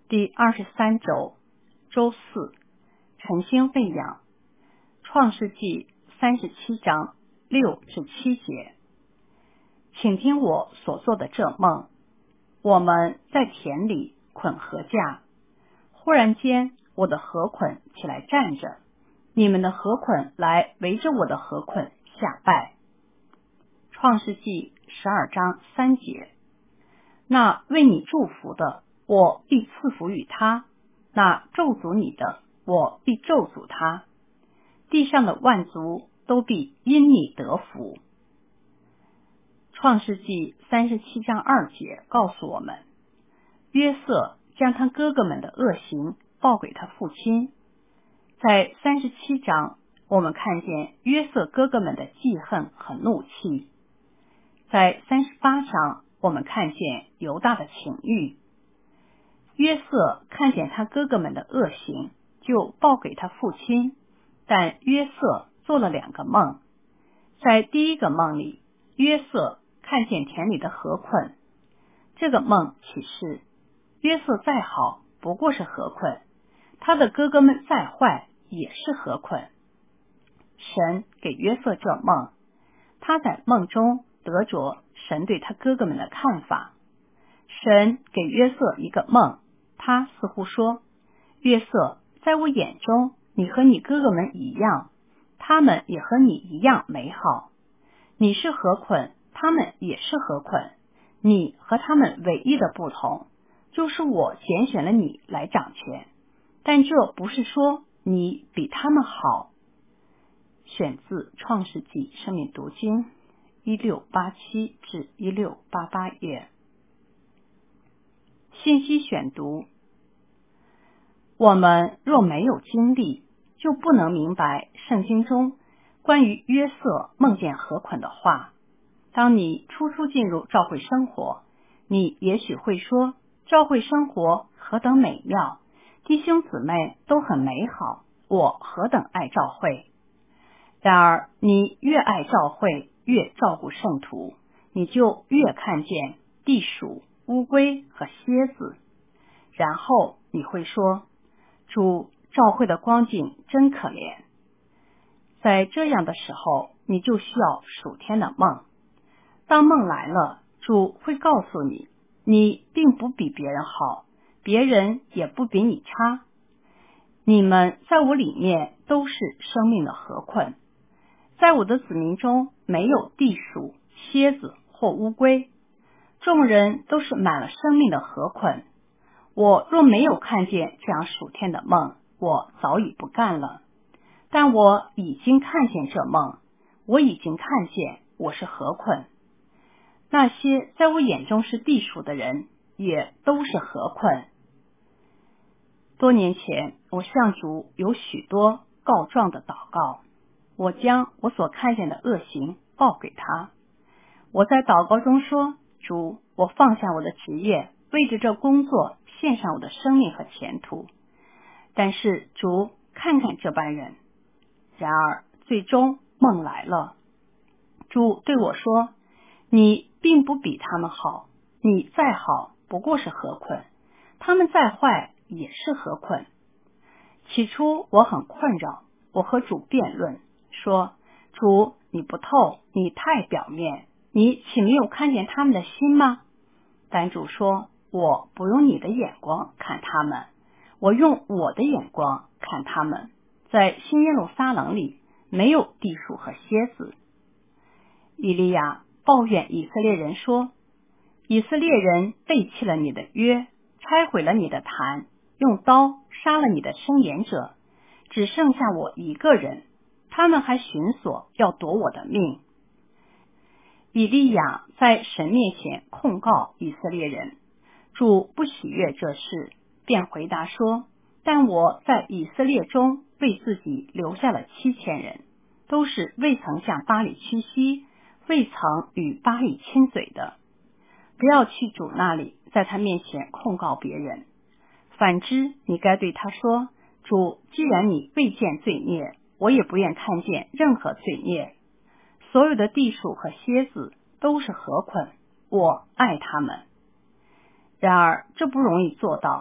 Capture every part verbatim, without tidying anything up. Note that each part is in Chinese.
第二十三周，周四，晨星喂养，创世纪三十七章六至七节。请听我所做的这梦。我们在田里捆禾架，忽然间，我的禾捆起来站着，你们的禾捆来围着我的禾捆下拜。创世纪十二章三节。那为你祝福的，我必赐福于他；那咒诅你的，我必咒诅他。地上的万族都必因你得福。创世纪三十七章二节告诉我们，约瑟将他哥哥们的恶行报给他父亲。在三十七章，我们看见约瑟哥哥们的记恨和怒气。在三十八章，我们看见犹大的情欲。约瑟看见他哥哥们的恶行，就报给他父亲，但约瑟做了两个梦。在第一个梦里，约瑟看见田里的禾捆，这个梦启示约瑟再好不过是禾捆，他的哥哥们再坏也是禾捆。神给约瑟这梦，他在梦中得着神对他哥哥们的看法。神给约瑟一个梦，他似乎说，约瑟，在我眼中，你和你哥哥们一样，他们也和你一样美好。你是禾捆，他们也是禾捆，你和他们唯一的不同，就是我拣选了你来掌权，但这不是说你比他们好。选自创世纪生命读经一六八七至一六八八页。信息选读。我们若没有经历，就不能明白圣经中关于约瑟梦见禾捆的话。当你初初进入教会生活，你也许会说，教会生活何等美妙，弟兄姊妹都很美好，我何等爱教会。然而你越爱教会，越照顾圣徒，你就越看见地鼠、乌龟和蝎子。然后你会说，主，教会的光景真可怜。在这样的时候，你就需要属天的梦。当梦来了，主会告诉你，你并不比别人好，别人也不比你差。你们在我里面都是生命的禾捆，在我的子民中没有地鼠、蝎子或乌龟，众人都是满了生命的禾捆。我若没有看见这样属天的梦，我早已不干了。但我已经看见这梦，我已经看见我是禾捆。那些在我眼中是地鼠的人，也都是禾捆。多年前，我向主有许多告状的祷告，我将我所看见的恶行报给他。我在祷告中说，主，我放下我的职业，为着这工作献上我的生命和前途。但是主，看看这般人。然而最终梦来了，主对我说，你并不比他们好，你再好不过是禾捆，他们再坏也是禾捆。起初我很困扰，我和主辩论说，主，你不透，你太表面，你岂没有看见他们的心吗？但主说，我不用你的眼光看他们，我用我的眼光看他们。在新耶路撒冷里没有地鼠和蝎子。以利亚抱怨以色列人说，以色列人背弃了你的约，拆毁了你的坛，用刀杀了你的申言者，只剩下我一个人，他们还寻索要夺我的命。以利亚在神面前控告以色列人，主不喜悦这事，便回答说，但我在以色列中为自己留下了七千人，都是未曾向巴力屈膝，未曾与巴力亲嘴的。不要去主那里，在他面前控告别人。反之，你该对他说，主，既然你未见罪孽，我也不愿看见任何罪孽。所有的地鼠和蝎子都是禾捆，我爱他们。然而这不容易做到，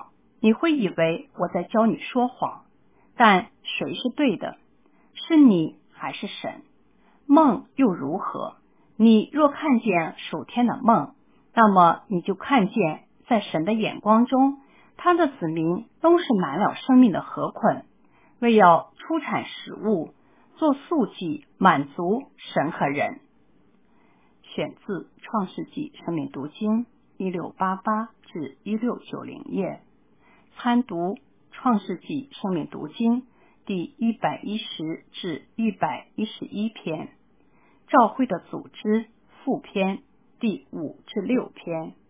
你会以为我在教你说谎，但谁是对的？是你还是神？梦又如何？你若看见属天的梦，那么你就看见在神的眼光中，他的子民都是满了生命的河捆，为要出产食物，做素祭，满足神和人。选自创世纪生命读经一六八八至一六九零页，参读创世纪生命读经第一百一十至一百一十一篇，教会的组织副篇第五至六篇。